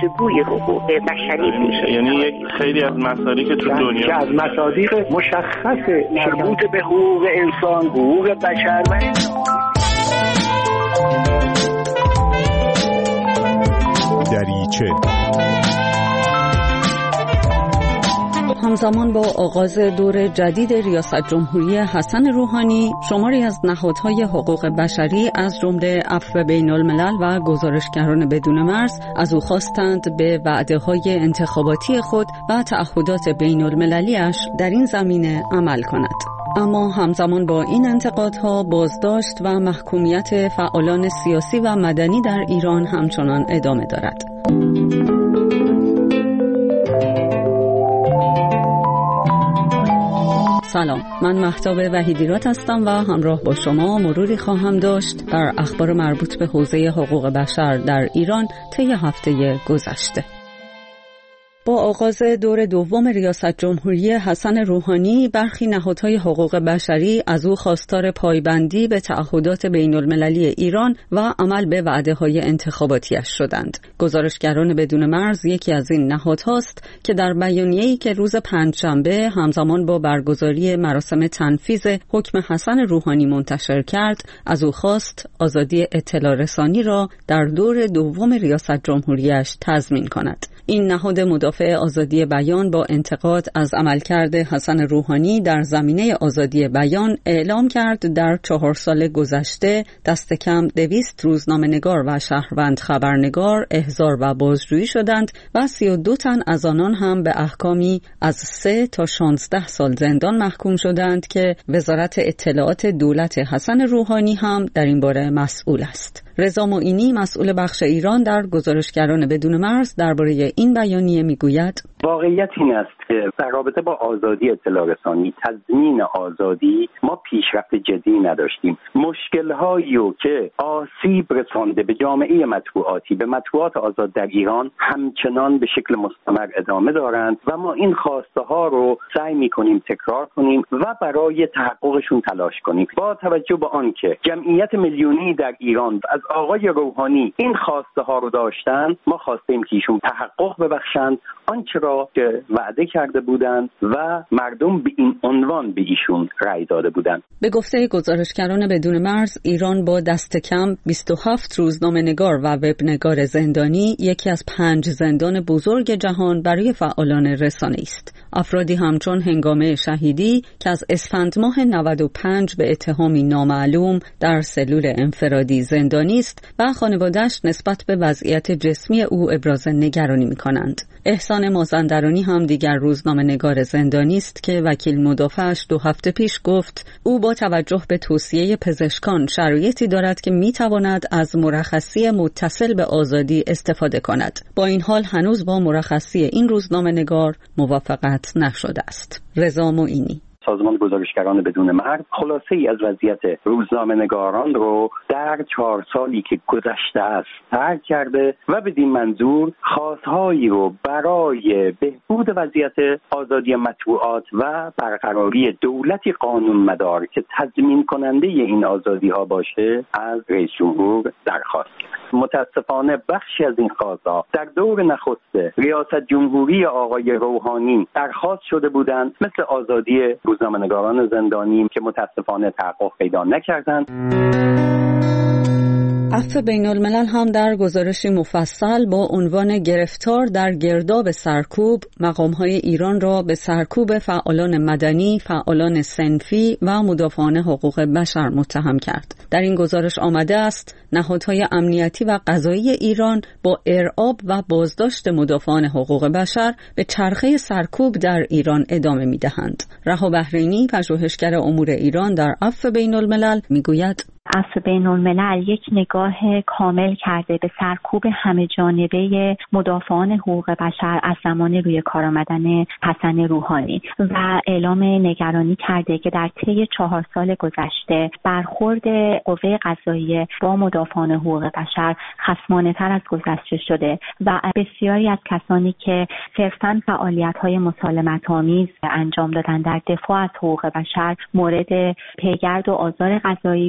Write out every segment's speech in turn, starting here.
گفتگوی حقوق بشری پیش. یعنی یک خیلی از مسائلی که تو دنیا که از مصادیق مشخص مربوط به حقوق انسان، حقوق بشر و دریچه. همزمان با آغاز دور جدید ریاست جمهوری حسن روحانی، شماری از نهادهای حقوق بشری از جمله عفو بین الملل و گزارشگران بدون مرز از او خواستند به وعده‌های انتخاباتی خود و تعهدات بین المللی‌اش در این زمینه عمل کند. اما همزمان با این انتقادها بازداشت و محکومیت فعالان سیاسی و مدنی در ایران همچنان ادامه دارد. سلام، من مهتاب وحیدیراد هستم و همراه با شما مروری خواهم داشت بر اخبار مربوط به حوزه حقوق بشر در ایران طی هفته گذشته. با آغاز دور دوم ریاست جمهوری حسن روحانی، برخی نهادهای حقوق بشری از او خواستار پایبندی به تعهدات بین المللی ایران و عمل به وعده‌های انتخاباتیش شدند. گزارشگران بدون مرز یکی از این نهادهاست که در بیانیه‌ای که روز پنجشنبه همزمان با برگزاری مراسم تنفیذ حکم حسن روحانی منتشر کرد، از او خواست آزادی اطلاع رسانی را در دور دوم ریاست جمهوریش تضمین کند. این نهاد مدافع آزادی بیان با انتقاد از عملکرد حسن روحانی در زمینه آزادی بیان اعلام کرد در 4 سال گذشته دست کم 200 روزنامه‌نگار و شهروند خبرنگار احضار و بازجویی شدند و 32 تن از آنان هم به احکامی از 3 تا 16 سال زندان محکوم شدند که وزارت اطلاعات دولت حسن روحانی هم در این باره مسئول است. رضا معینی مسئول بخش ایران در گزارشگران بدون مرز درباره این بیانیه میگوید: واقعیت این است که در رابطه با آزادی اطلاع رسانی، تضمین آزادی، ما پیشرفت جدی نداشتیم. مشکل‌هایی که آسیب رسانده به جامعه مطبوعاتی، به مطبوعات آزاد در ایران همچنان به شکل مستمر ادامه دارند و ما این خواسته ها رو سعی می‌کنیم تکرار کنیم و برای تحققشون تلاش کنیم. با توجه به آنکه جمعیت میلیونی در ایران از آقای روحانی این خواسته ها رو داشتن، ما خواستیم که ایشون تحقق ببخشند آنچه را که وعده کرده بودند و مردم به این عنوان به ایشون رأی داده بودند. به گفته گزارشگران بدون مرز، ایران با دست کم 27 روزنامه‌نگار و وبنگار زندانی یکی از 5 زندان بزرگ جهان برای فعالان رسانه است. افرادی همچون هنگامه شهیدی که از اسفند ماه 95 به اتهامی نامعلوم در سلول انفرادی زندانی است و خانواده‌اش نسبت به وضعیت جسمی او ابراز نگرانی می‌کنند. احسان مازندرانی هم دیگر روزنامه‌نگار زندانی است که وکیل مدافعش 2 هفته پیش گفت او با توجه به توصیه پزشکان شرایطی دارد که می‌تواند از مرخصی متصل به آزادی استفاده کند. با این حال هنوز با مرخصی این روزنامه‌نگار موافقت نشده است. رضا معینی سازمان گزارشگران بدون مرز خلاصه ای از وضعیت روزنامه‌نگاران رو در 4 سالی که گذشته است طرح کرده و بدین منظور خواستهایی رو برای بهبود وضعیت آزادی مطبوعات و برقراری دولتی قانونمدار که تضمین کننده این آزادی ها باشه از رئیس جمهور درخواست کرد. متاسفانه بخشی از این خواستها در دور نخست ریاست جمهوری آقای روحانی درخواست شده بودند، مثل آزادی روزنامه‌نگاران زندانی که متاسفانه تحقق پیدا نکردند. عفو بین الملل هم در گزارشی مفصل با عنوان گرفتار در گرداب سرکوب، مقام‌های ایران را به سرکوب فعالان مدنی، فعالان صنفی و مدافعان حقوق بشر متهم کرد. در این گزارش آمده است نهادهای امنیتی و قضایی ایران با ارعاب و بازداشت مدافعان حقوق بشر به چرخه سرکوب در ایران ادامه می‌دهند. رها بحرینی، پژوهشگر امور ایران در عفو بین الملل می‌گوید: عفو بین الملل یک نگاه کامل کرده به سرکوب همه جانبه مدافعان حقوق بشر از زمان روی کار آمدن حسن روحانی و اعلام نگرانی کرده که در طی 4 سال گذشته برخورد قوه قضاییه با مدافعان حقوق بشر خصمانه‌تر از گذشته شده و بسیاری از کسانی که صرفاً فعالیت‌های مسالمت‌آمیز انجام دادن در دفاع از حقوق بشر مورد پیگرد و آزار قضایی و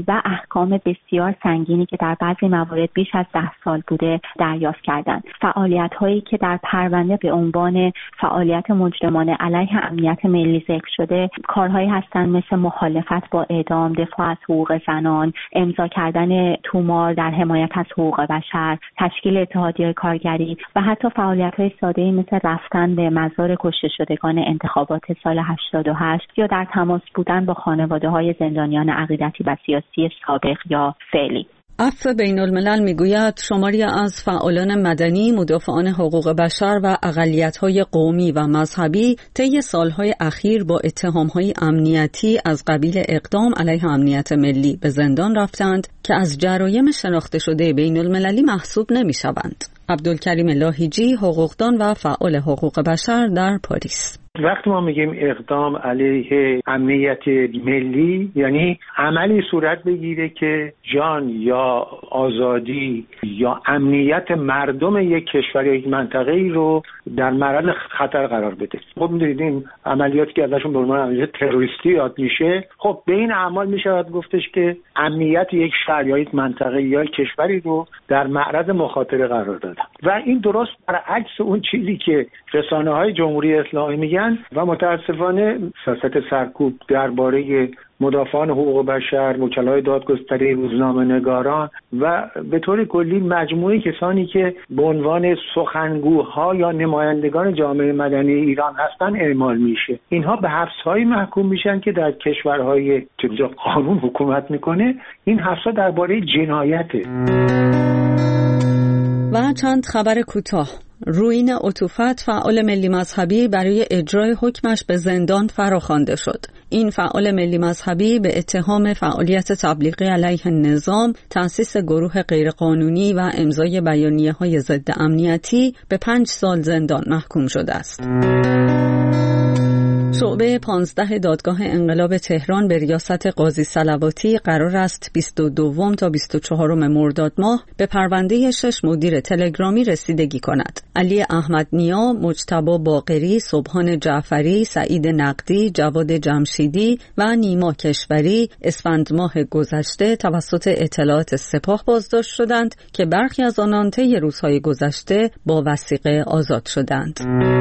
احکام بسیار سنگینی که در بعضی موارد بیش از 10 سال بوده دریافت کردند. فعالیت‌هایی که در پرونده به عنوان فعالیت مجرمانه علیه امنیت ملی ذکر شده کارهایی هستند مثل مخالفت با اعدام، دفاع از حقوق زنان، امضا کردن تومار در حمایت از حقوق بشر، تشکیل اتحادیه کارگری و حتی فعالیت‌های ساده‌ای مثل رفتن به مزار کشته شدگان انتخابات سال 88 یا در تماس بودن با خانواده‌های زندانیان عقیدتی و سیاسی سابق یا فعلی. عفو بین الملل میگوید شماری از فعالان مدنی، مدافعان حقوق بشر و اقلیت‌های قومی و مذهبی طی سالهای اخیر با اتهام‌های امنیتی از قبیل اقدام علیه امنیت ملی به زندان رفتند که از جرایم شناخته شده بین المللی محسوب نمی‌شوند. عبدالکریم لاهیجی، حقوقدان و فعال حقوق بشر در پاریس. وقتی ما میگیم اقدام علیه امنیت ملی یعنی عملی صورت بگیره که جان یا آزادی یا امنیت مردم یک کشور یا یک منطقه ای رو در معرض خطر قرار بده. خب می‌دونید این عملیاتی که ازشون به عنوان عملیات تروریستی یاد میشه، خب به این اعمال میشود گفتش که امنیت یک شهر یا یک منطقه یا یک کشوری رو در معرض مخاطره قرار دادن و این درست برعکس اون چیزی که رسانه‌های جمهوری اسلامی میگن و متاسفانه سیاست سرکوب درباره مدافعان حقوق بشر، وکلای دادگستری، روزنامه‌نگاران و به طور کلی مجموعه کسانی که به عنوان سخنگوها یا نمایندگان جامعه مدنی ایران هستن اعمال میشه. اینها به حبس‌های محکوم میشن که در کشورهای که قانون حکومت میکنه این حبس‌ها درباره جنایته. و چند خبر کوتاه. روین عطوفت، فعال ملی مذهبی، برای اجرای حکمش به زندان فراخوانده شد. این فعال ملی مذهبی به اتهام فعالیت تبلیغی علیه نظام، تأسیس گروه غیرقانونی و امضای بیانیه‌های ضد امنیتی به 5 سال زندان محکوم شده است. شعبه 15 دادگاه انقلاب تهران به ریاست قاضی صلواتی قرار است 22 تا 24 مرداد ماه به پرونده 6 مدیر تلگرامی رسیدگی کند. علی احمد نیا، مجتبی باقری، سبحان جعفری، سعید نقدی، جواد جمشیدی و نیما کشوری اسفند ماه گذشته توسط اطلاعات سپاه بازداشت شدند که برخی از آنان طی روزهای گذشته با وثیقه آزاد شدند.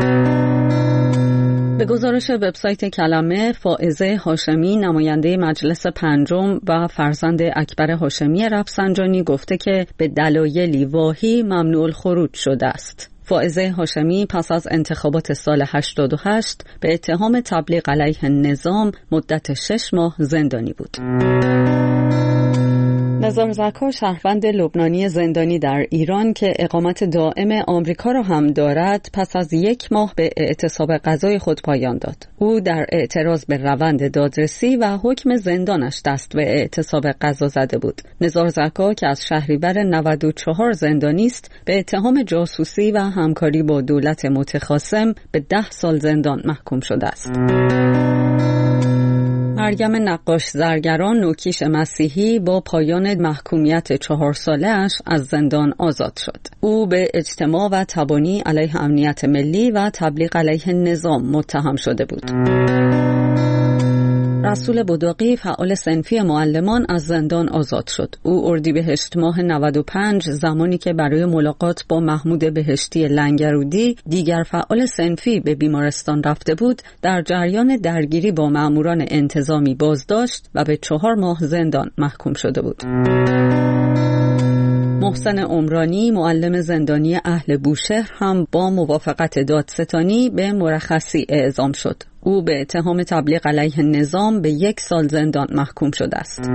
به گزارش وبسایت کلمه، فائزه هاشمی، نماینده مجلس پنجم و فرزند اکبر هاشمی رفسنجانی گفته که به دلایلی واهی ممنوع الخروج شده است. فائزه هاشمی پس از انتخابات سال 88 به اتهام تبلیغ علیه نظام مدت 6 ماه زندانی بود. نزار زکا، شهروند لبنانی زندانی در ایران که اقامت دائم آمریکا را هم دارد، پس از 1 ماه به اعتصاب قضای خود پایان داد. او در اعتراض به روند دادرسی و حکم زندانش دست به اعتصاب قضا زده بود. نزار زکا که از شهریور 94 زندانی است، به اتهام جاسوسی و همکاری با دولت متخاصم به 10 سال زندان محکوم شده است. مریم نقاش زرگران، نوکیش مسیحی، با پایان محکومیت 4 ساله‌اش از زندان آزاد شد. او به اجتماع و تبانی علیه امنیت ملی و تبلیغ علیه نظام متهم شده بود. رسول بداقی، فعال صنفی معلمان، از زندان آزاد شد. او اردیبهشت ماه 95 زمانی که برای ملاقات با محمود بهشتی لنگرودی، دیگر فعال صنفی، به بیمارستان رفته بود، در جریان درگیری با ماموران انتظامی بازداشت و به 4 ماه زندان محکوم شده بود. محسن عمرانی، معلم زندانی اهل بوشهر، هم با موافقت دادستانی به مرخصی اعزام شد. او به اتهام تبلیغ علیه نظام به 1 سال زندان محکوم شده است.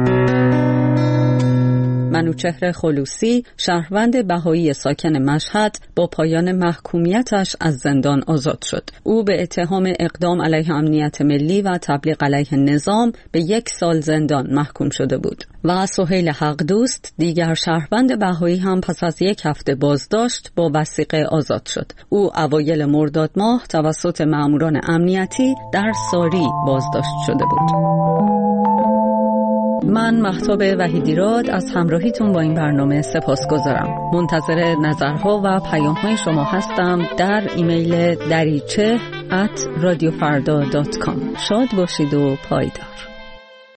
منوچهر خلوصی، شهروند بهایی ساکن مشهد، با پایان محکومیتش از زندان آزاد شد. او به اتهام اقدام علیه امنیت ملی و تبلیغ علیه نظام به 1 سال زندان محکوم شده بود. و سهیل حقدوست، دیگر شهروند بهایی، هم پس از 1 هفته بازداشت با وثیقه آزاد شد. او اوایل مرداد ماه توسط ماموران امنیتی در ساری بازداشت شده بود. من مهتاب وحیدیراد از همراهیتون با این برنامه سپاسگزارم. منتظر نظرها و پیام‌های شما هستم در ایمیل dariche@radiofarda.com. شاد باشید و پایدار.